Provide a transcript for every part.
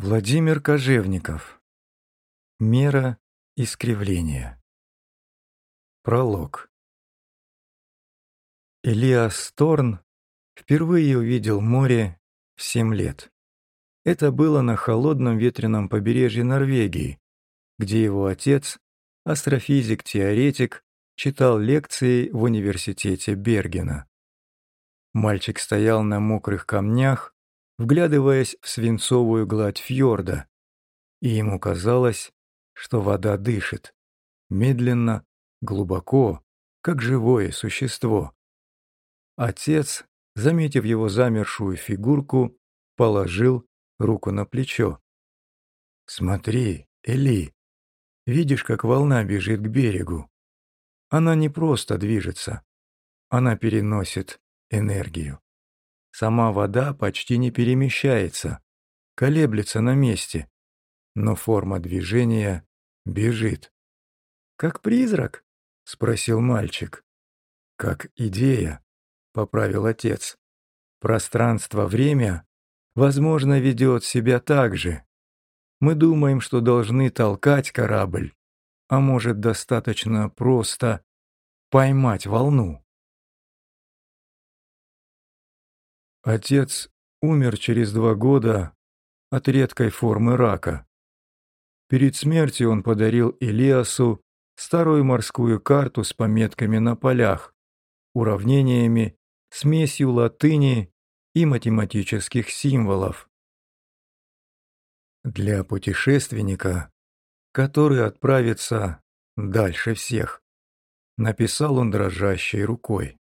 Владимир Кожевников. Мера искривления. Пролог. Элиас Торн впервые увидел море в 7 лет. Это было на холодном ветреном побережье Норвегии, где его отец, астрофизик-теоретик, читал лекции в университете Бергена. Мальчик стоял на мокрых камнях, вглядываясь в свинцовую гладь фьорда, и ему казалось, что вода дышит, медленно, глубоко, как живое существо. Отец, заметив его замершую фигурку, положил руку на плечо. «Смотри, Эли, видишь, как волна бежит к берегу? Она не просто движется, она переносит энергию. Сама вода почти не перемещается, колеблется на месте, но форма движения бежит». «Как призрак?» — спросил мальчик. «Как идея», — поправил отец. «Пространство-время, возможно, ведет себя так же. Мы думаем, что должны толкать корабль, а может, достаточно просто поймать волну». Отец умер через 2 года от редкой формы рака. Перед смертью он подарил Элиасу старую морскую карту с пометками на полях, уравнениями, смесью латыни и математических символов. Для путешественника, который отправится дальше всех, написал он дрожащей рукой.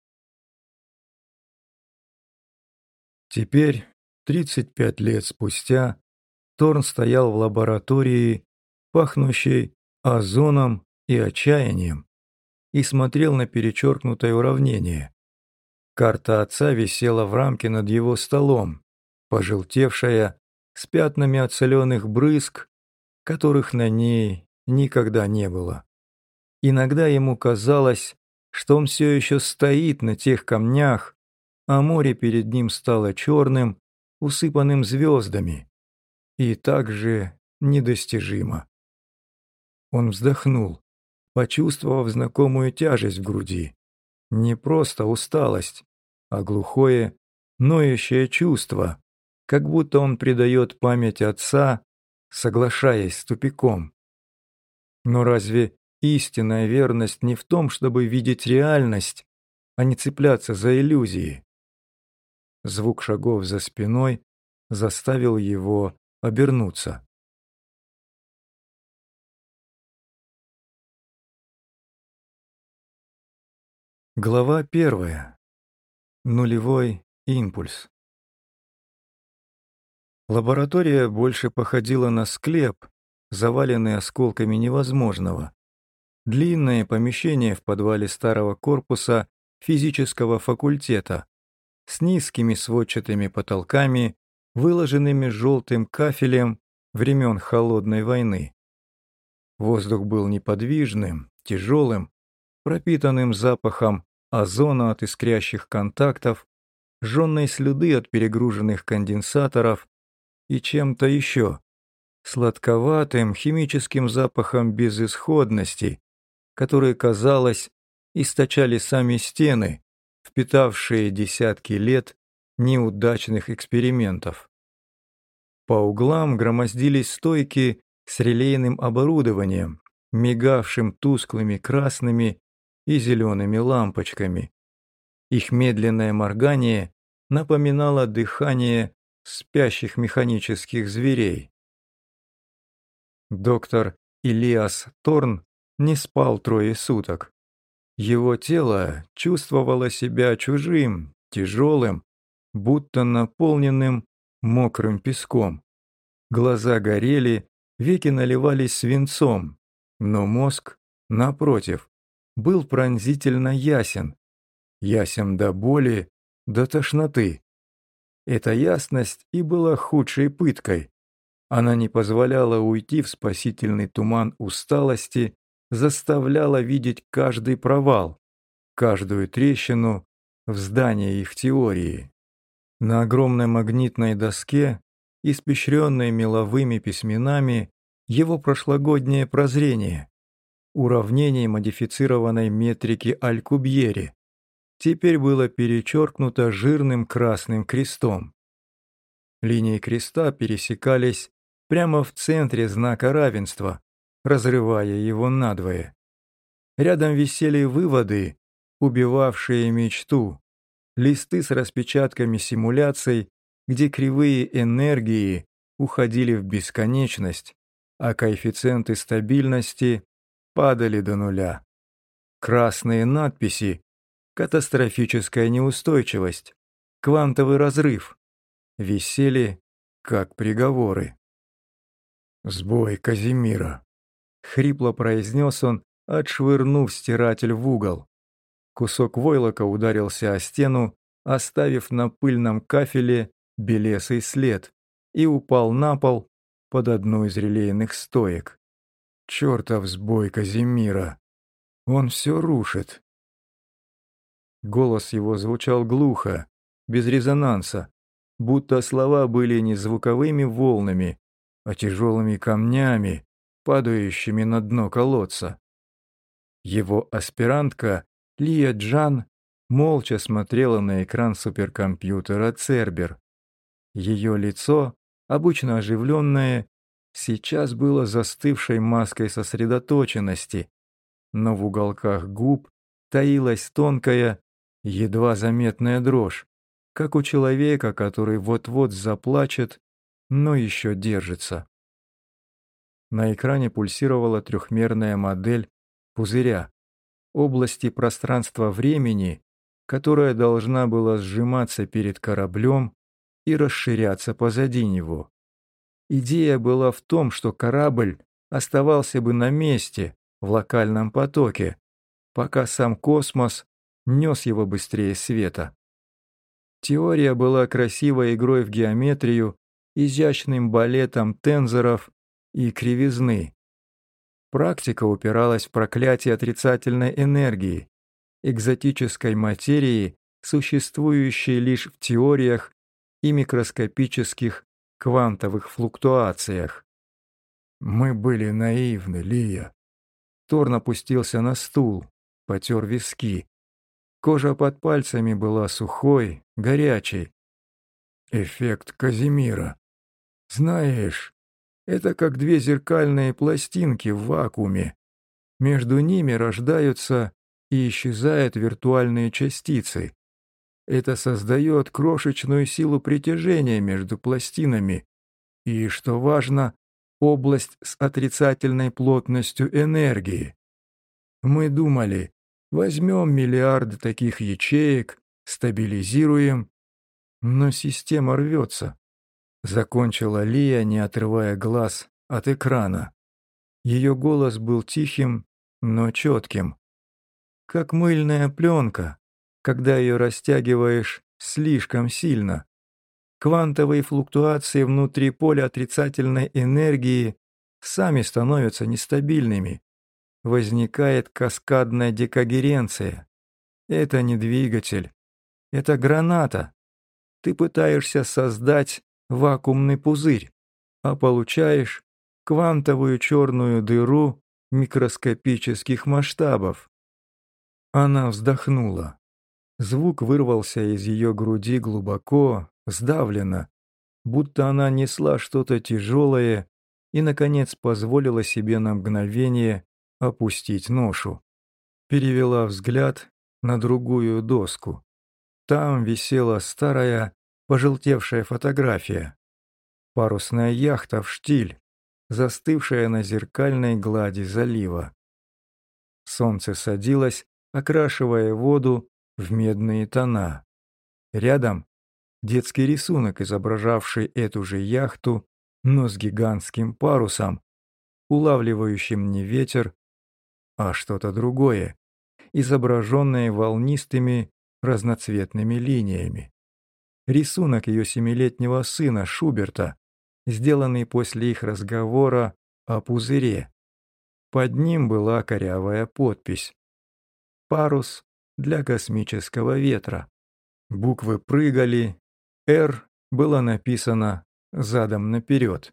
Теперь, 35 лет спустя, Торн стоял в лаборатории, пахнущей озоном и отчаянием, и смотрел на перечеркнутое уравнение. Карта отца висела в рамке над его столом, пожелтевшая, с пятнами от соленых брызг, которых на ней никогда не было. Иногда ему казалось, что он все еще стоит на тех камнях, а море перед ним стало черным, усыпанным звездами, и также недостижимо. Он вздохнул, почувствовав знакомую тяжесть в груди. Не просто усталость, а глухое, ноющее чувство, как будто он предает память отца, соглашаясь с тупиком. Но разве истинная верность не в том, чтобы видеть реальность, а не цепляться за иллюзии? Звук шагов за спиной заставил его обернуться. Глава 1. Нулевой импульс. Лаборатория больше походила на склеп, заваленный осколками невозможного. Длинное помещение в подвале старого корпуса физического факультета с низкими сводчатыми потолками, выложенными желтым кафелем времен Холодной войны. Воздух был неподвижным, тяжелым, пропитанным запахом озона от искрящих контактов, жженной слюды от перегруженных конденсаторов и чем-то еще, сладковатым химическим запахом безысходности, который, казалось, источали сами стены, впитавшие десятки лет неудачных экспериментов. По углам громоздились стойки с релейным оборудованием, мигавшим тусклыми красными и зелеными лампочками. Их медленное моргание напоминало дыхание спящих механических зверей. Доктор Элиас Торн не спал 3 суток. Его тело чувствовало себя чужим, тяжелым, будто наполненным мокрым песком. Глаза горели, веки наливались свинцом, но мозг, напротив, был пронзительно ясен. Ясен до боли, до тошноты. Эта ясность и была худшей пыткой. Она не позволяла уйти в спасительный туман усталости, заставляла видеть каждый провал, каждую трещину в здании их теории. На огромной магнитной доске испещренное меловыми письменами, его прошлогоднее прозрение, уравнение модифицированной метрики Алькубьери, теперь было перечеркнуто жирным красным крестом. Линии креста пересекались прямо в центре знака равенства, разрывая его надвое. Рядом висели выводы, убивавшие мечту, листы с распечатками симуляций, где кривые энергии уходили в бесконечность, а коэффициенты стабильности падали до нуля. Красные надписи: катастрофическая неустойчивость, квантовый разрыв, висели как приговоры. «Сбой Казимира», — хрипло произнес он, отшвырнув стиратель в угол. Кусок войлока ударился о стену, оставив на пыльном кафеле белесый след, и упал на пол под одну из релейных стоек. «Чертов сбой Казимира! Он все рушит!» Голос его звучал глухо, без резонанса, будто слова были не звуковыми волнами, а тяжелыми камнями, падающими на дно колодца. Его аспирантка Лия Джан молча смотрела на экран суперкомпьютера Цербер. Ее лицо, обычно оживленное, сейчас было застывшей маской сосредоточенности, но в уголках губ таилась тонкая, едва заметная дрожь, как у человека, который вот-вот заплачет, но еще держится. На экране пульсировала трехмерная модель пузыря, области пространства-времени, которая должна была сжиматься перед кораблем и расширяться позади него. Идея была в том, что корабль оставался бы на месте в локальном потоке, пока сам космос нес его быстрее света. Теория была красивой игрой в геометрию, изящным балетом тензоров и кривизны. Практика упиралась в проклятие отрицательной энергии, экзотической материи, существующей лишь в теориях и микроскопических квантовых флуктуациях. «Мы были наивны, Лия». Торн опустился на стул, потер виски. Кожа под пальцами была сухой, горячей. «Эффект Казимира. Знаешь, это как две зеркальные пластинки в вакууме. Между ними рождаются и исчезают виртуальные частицы. Это создает крошечную силу притяжения между пластинами и, что важно, область с отрицательной плотностью энергии. Мы думали, возьмем миллиарды таких ячеек, стабилизируем, но система рвется. Закончила Лия, не отрывая глаз от экрана. Ее голос был тихим, но четким. Как мыльная пленка, когда ее растягиваешь слишком сильно. Квантовые флуктуации внутри поля отрицательной энергии сами становятся нестабильными. Возникает каскадная декогеренция. Это не двигатель. Это граната. Ты пытаешься создать вакуумный пузырь, а получаешь квантовую черную дыру микроскопических масштабов. Она вздохнула. Звук вырвался из ее груди глубоко, сдавленно, будто она несла что-то тяжелое и, наконец, позволила себе на мгновение опустить ношу. Перевела взгляд на другую доску. Там висела старая, пожелтевшая фотография. Парусная яхта в штиль, застывшая на зеркальной глади залива. Солнце садилось, окрашивая воду в медные тона. Рядом детский рисунок, изображавший эту же яхту, но с гигантским парусом, улавливающим не ветер, а что-то другое, изображенное волнистыми разноцветными линиями. Рисунок ее 7-летнего сына Шуберта, сделанный после их разговора о пузыре. Под ним была корявая подпись: «Парус для космического ветра». Буквы прыгали, «Р» было написано задом наперед.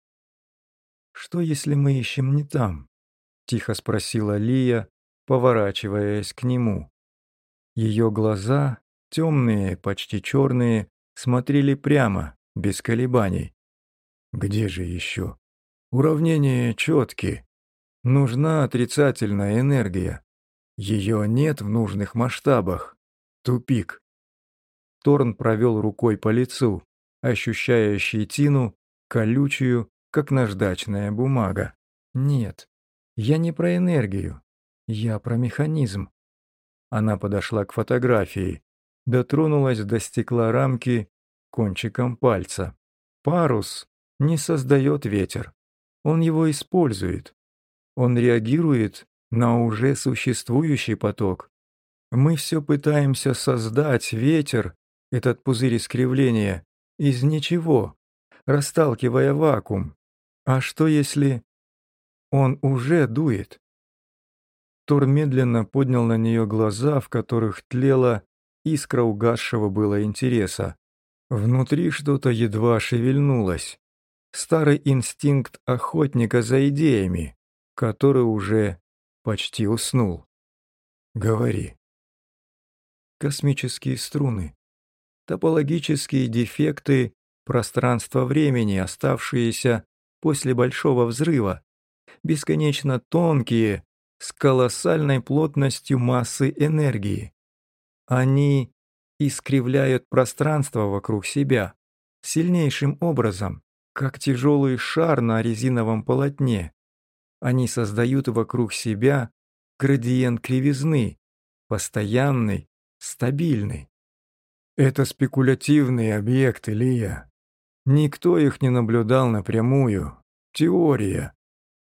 «Что, если мы ищем не там?» — тихо спросила Лия, поворачиваясь к нему. Ее глаза, темные, почти черные, смотрели прямо, без колебаний. «Где же еще? Уравнения четкие. Нужна отрицательная энергия. Ее нет в нужных масштабах. Тупик». Торн провел рукой по лицу, ощущая щетину, колючую, как наждачная бумага. «Нет, я не про энергию. Я про механизм». Она подошла к фотографии, дотронулась до стекла рамки кончиком пальца. Парус не создает ветер. Он его использует. Он реагирует на уже существующий поток. Мы все пытаемся создать ветер, этот пузырь искривления, из ничего, расталкивая вакуум. А что если он уже дует? Тор медленно поднял на нее глаза, в которых тлела искра угасшего было интереса. Внутри что-то едва шевельнулось. Старый инстинкт охотника за идеями, который уже почти уснул. «Говори». Космические струны. Топологические дефекты пространства-времени, оставшиеся после Большого взрыва, бесконечно тонкие, с колоссальной плотностью массы энергии. Они искривляют пространство вокруг себя сильнейшим образом, как тяжелый шар на резиновом полотне. Они создают вокруг себя градиент кривизны, постоянный, стабильный. Это спекулятивные объекты, Лия. Никто их не наблюдал напрямую. Теория.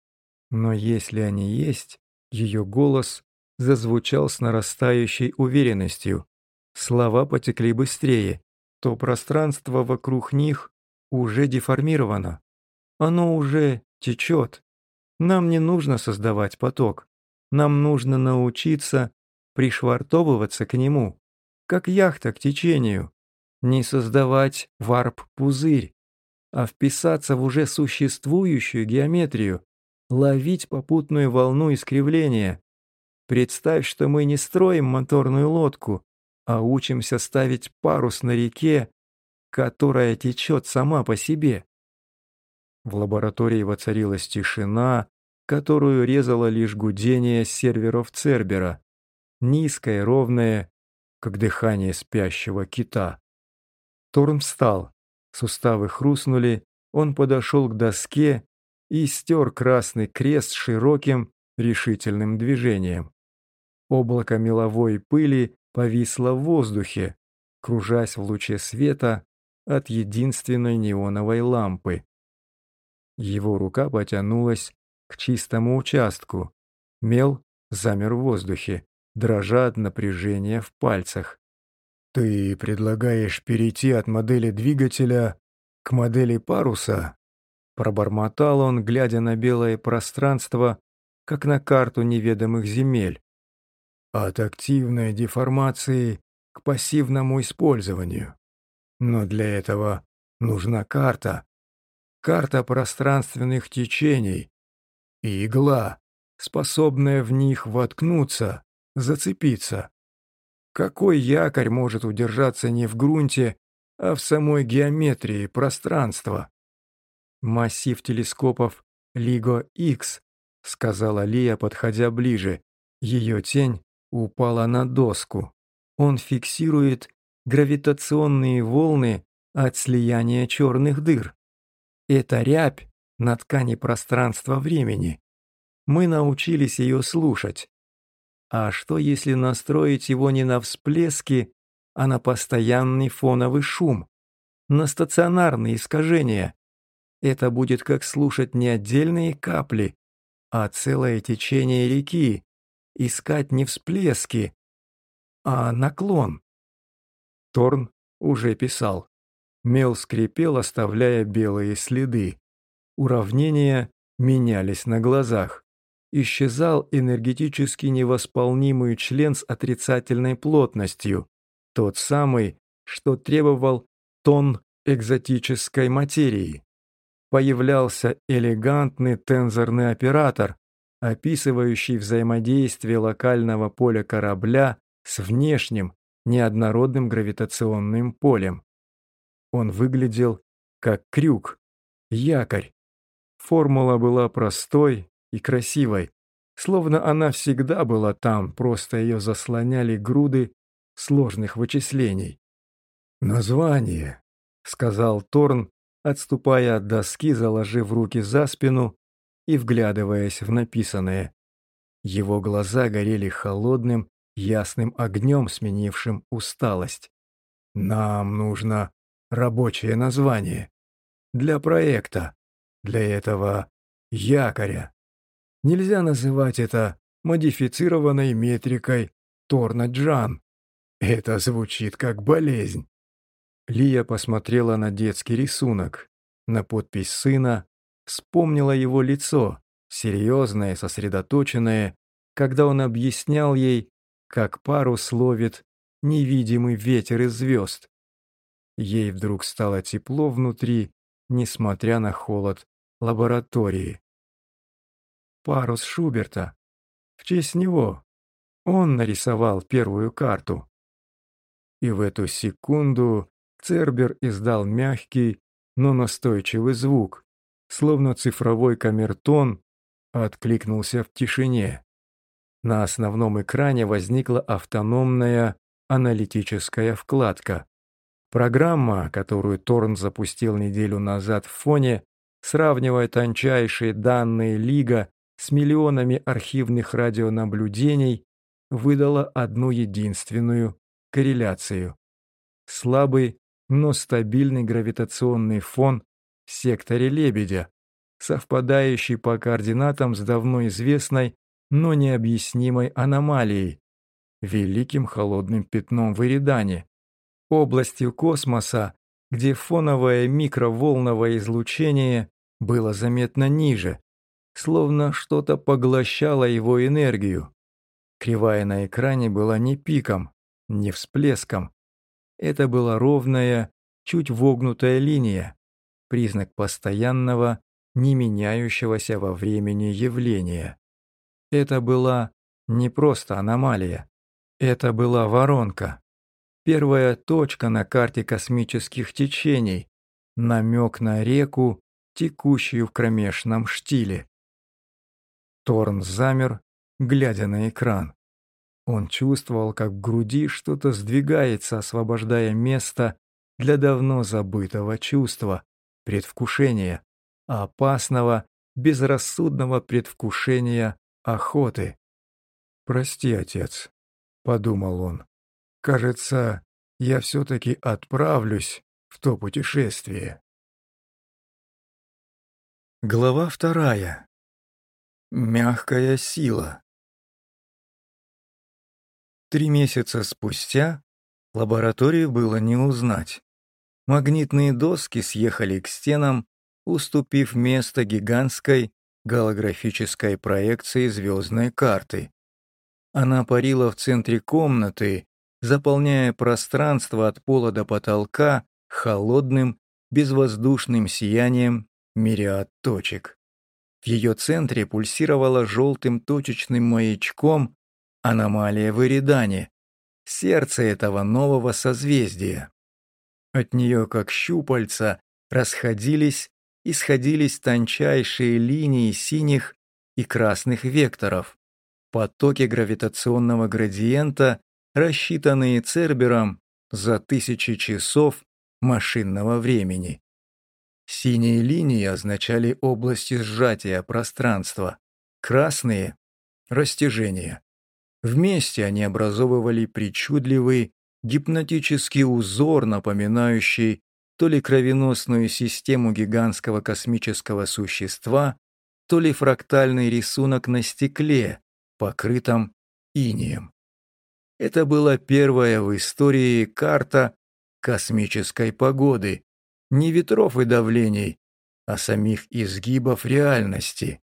Но если они есть, ее голос зазвучал с нарастающей уверенностью. Слова потекли быстрее, то пространство вокруг них уже деформировано. Оно уже течет. Нам не нужно создавать поток. Нам нужно научиться пришвартовываться к нему, как яхта к течению. Не создавать варп-пузырь, а вписаться в уже существующую геометрию, ловить попутную волну искривления. Представь, что мы не строим моторную лодку, а учимся ставить парус на реке, которая течет сама по себе. В лаборатории воцарилась тишина, которую резало лишь гудение серверов Цербера, низкое, ровное, как дыхание спящего кита. Торн встал, суставы хрустнули, он подошел к доске и стер красный крест широким, решительным движением. Облако меловой пыли повисло в воздухе, кружась в луче света от единственной неоновой лампы. Его рука потянулась к чистому участку. Мел замер в воздухе, дрожа от напряжения в пальцах. «Ты предлагаешь перейти от модели двигателя к модели паруса?» Пробормотал он, глядя на белое пространство, как на карту неведомых земель. «От активной деформации к пассивному использованию. Но для этого нужна карта. Карта пространственных течений и игла, способная в них воткнуться, зацепиться. Какой якорь может удержаться не в грунте, а в самой геометрии пространства?» «Массив телескопов LIGO-X», — сказала Лия, подходя ближе. Ее тень упала на доску. Он фиксирует гравитационные волны от слияния черных дыр. Это рябь на ткани пространства-времени. Мы научились ее слушать. А что, если настроить его не на всплески, а на постоянный фоновый шум, на стационарные искажения? Это будет как слушать не отдельные капли, а целое течение реки, искать не всплески, а наклон. Торн уже писал. Мел скрипел, оставляя белые следы. Уравнения менялись на глазах. Исчезал энергетически невосполнимый член с отрицательной плотностью, тот самый, что требовал тонн экзотической материи. Появлялся элегантный тензорный оператор, описывающий взаимодействие локального поля корабля с внешним, неоднородным гравитационным полем. Он выглядел как крюк, якорь. Формула была простой и красивой, словно она всегда была там, просто ее заслоняли груды сложных вычислений. «Название», — сказал Торн, отступая от доски, заложив руки за спину и вглядываясь в написанное. Его глаза горели холодным, ясным огнем, сменившим усталость. «Нам нужно рабочее название. Для проекта. Для этого якоря. Нельзя называть это модифицированной метрикой Торна-Джан. Это звучит как болезнь». Лия посмотрела на детский рисунок, на подпись сына, вспомнила его лицо, серьезное, сосредоточенное, когда он объяснял ей, как парус ловит невидимый ветер из звезд. Ей вдруг стало тепло внутри, несмотря на холод лаборатории. Парус Шуберта. В честь него. Он нарисовал первую карту. И в эту секунду Цербер издал мягкий, но настойчивый звук, словно цифровой камертон откликнулся в тишине. На основном экране возникла автономная аналитическая вкладка. Программа, которую Торн запустил неделю назад в фоне, сравнивая тончайшие данные Лига с миллионами архивных радионаблюдений, выдала одну единственную корреляцию. Слабый, но стабильный гравитационный фон в секторе Лебедя, совпадающий по координатам с давно известной, но необъяснимой аномалией, великим холодным пятном в Эридане, областью космоса, где фоновое микроволновое излучение было заметно ниже, словно что-то поглощало его энергию. Кривая на экране была не пиком, не всплеском. Это была ровная, чуть вогнутая линия, признак постоянного, не меняющегося во времени явления. Это была не просто аномалия, это была воронка. Первая точка на карте космических течений, намек на реку, текущую в кромешном штиле. Торн замер, глядя на экран. Он чувствовал, как в груди что-то сдвигается, освобождая место для давно забытого чувства, предвкушения, опасного, безрассудного предвкушения охоты. «Прости, отец», — подумал он. «Кажется, я все-таки отправлюсь в то путешествие». Глава 2. Мягкая сила. 3 месяца спустя лабораторию было не узнать. Магнитные доски съехали к стенам, уступив место гигантской голографической проекции звездной карты. Она парила в центре комнаты, заполняя пространство от пола до потолка холодным, безвоздушным сиянием мириад точек. В ее центре пульсировала желтым точечным маячком аномалия в Эридане, сердце этого нового созвездия. От нее, как щупальца, расходились и сходились тончайшие линии синих и красных векторов, потоки гравитационного градиента, рассчитанные Цербером за 1000 часов машинного времени. Синие линии означали области сжатия пространства, красные — растяжение. Вместе они образовывали причудливый гипнотический узор, напоминающий то ли кровеносную систему гигантского космического существа, то ли фрактальный рисунок на стекле, покрытом инеем. Это была первая в истории карта космической погоды, не ветров и давлений, а самих изгибов реальности.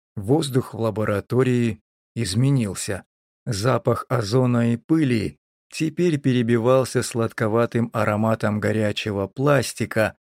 Воздух в лаборатории изменился. Запах озона и пыли, теперь перебивался сладковатым ароматом горячего пластика,